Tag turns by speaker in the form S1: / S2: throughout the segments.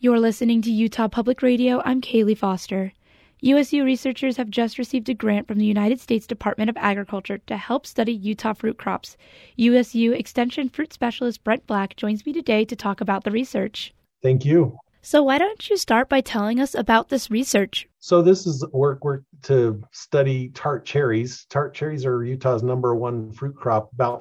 S1: You're listening to Utah Public Radio. I'm Kaylee Foster. USU researchers have just received a grant from the United States Department of Agriculture to help study Utah fruit crops. USU Extension Fruit Specialist Brent Black joins me today to talk about the research.
S2: Thank you.
S1: So why don't you start by telling us about this research?
S2: So this is work to study tart cherries. Tart cherries are Utah's number one fruit crop. About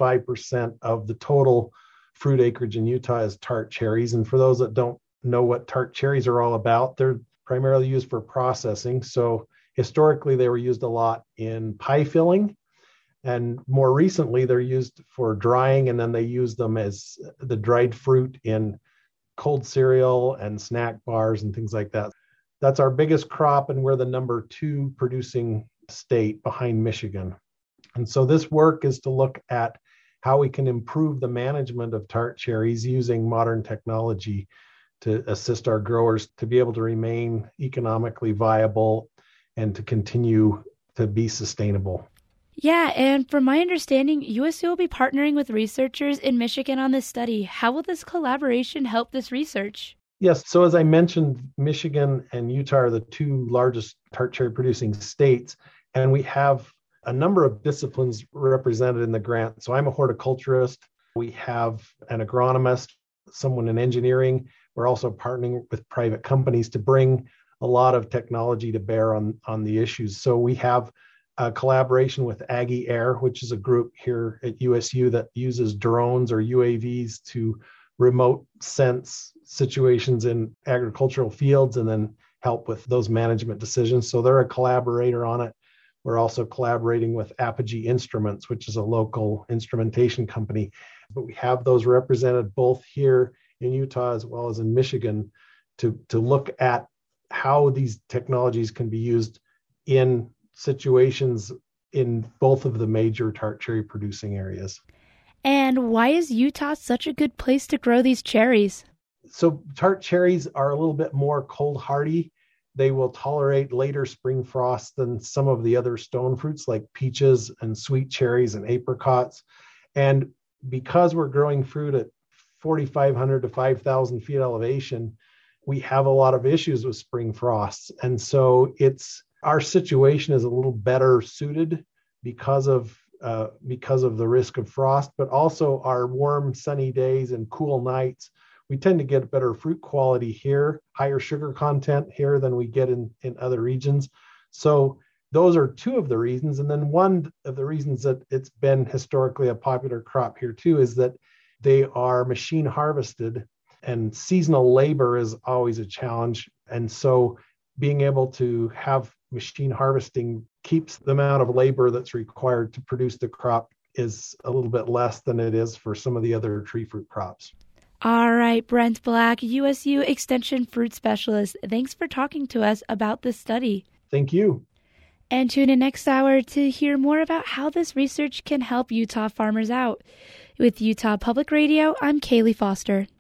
S2: 55% of the total fruit acreage in Utah is tart cherries. And for those that don't know what tart cherries are all about, they're primarily used for processing. So historically, they were used a lot in pie filling. And more recently, they're used for drying, and then they use them as the dried fruit in cold cereal and snack bars and things like that. That's our biggest crop, and we're the number 2 producing state behind Michigan. And so this work is to look at how we can improve the management of tart cherries using modern technology to assist our growers to be able to remain economically viable and to continue to be sustainable.
S1: Yeah, and from my understanding, USU will be partnering with researchers in Michigan on this study. How will this collaboration help this research?
S2: Yes, so as I mentioned, Michigan and Utah are the 2 largest tart cherry producing states, and we have a number of disciplines represented in the grant. So I'm a horticulturist. We have an agronomist, someone in engineering. We're also partnering with private companies to bring a lot of technology to bear on the issues. So we have a collaboration with Aggie Air, which is a group here at USU that uses drones or UAVs to remote sense situations in agricultural fields and then help with those management decisions. So they're a collaborator on it. We're also collaborating with Apogee Instruments, which is a local instrumentation company. But we have those represented both here in Utah as well as in Michigan to look at how these technologies can be used in situations in both of the major tart cherry producing areas.
S1: And why is Utah such a good place to grow these cherries?
S2: So tart cherries are a little bit more cold hardy. They will tolerate later spring frosts than some of the other stone fruits like peaches and sweet cherries and apricots. And because we're growing fruit at 4,500 to 5,000 feet elevation, we have a lot of issues with spring frosts. And so our situation is a little better suited because of the risk of frost, but also our warm, sunny days and cool nights. We tend to get better fruit quality here, higher sugar content here than we get in other regions. So those are 2 of the reasons. And then one of the reasons that it's been historically a popular crop here too is that they are machine harvested, and seasonal labor is always a challenge. And so being able to have machine harvesting keeps the amount of labor that's required to produce the crop is a little bit less than it is for some of the other tree fruit crops.
S1: All right, Brent Black, USU Extension Fruit Specialist. Thanks for talking to us about this study.
S2: Thank you.
S1: And tune in next hour to hear more about how this research can help Utah farmers out. With Utah Public Radio, I'm Kaylee Foster.